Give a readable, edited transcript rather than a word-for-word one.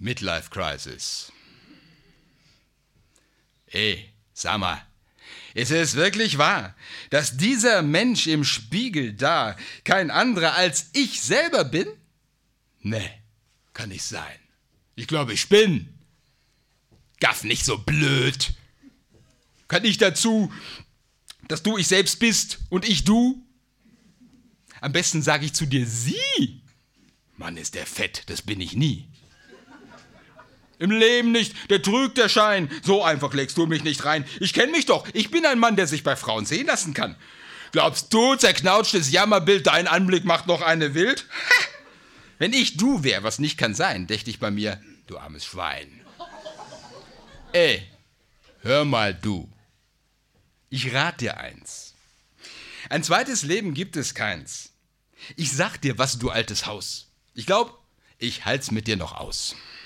Midlife Crisis. Ey, sag mal, ist es wirklich wahr, dass dieser Mensch im Spiegel da kein anderer als ich selber bin? Nee, kann nicht sein. Ich glaube, ich bin. Gaff nicht so blöd. Kann ich dazu, dass du ich selbst bist und ich du? Am besten sage ich zu dir sie. Mann, ist der fett, das bin ich nie. Im Leben nicht, der trügt der Schein. So einfach legst du mich nicht rein. Ich kenne mich doch, ich bin ein Mann, der sich bei Frauen sehen lassen kann. Glaubst du, zerknautschtes Jammerbild, dein Anblick macht noch eine wild? Ha! Wenn ich du wär, was nicht kann sein, dächt ich bei mir, du armes Schwein. Ey, hör mal du. Ich rat dir eins. Ein zweites Leben gibt es keins. Ich sag dir was, du altes Haus. Ich glaub, ich halt's mit dir noch aus.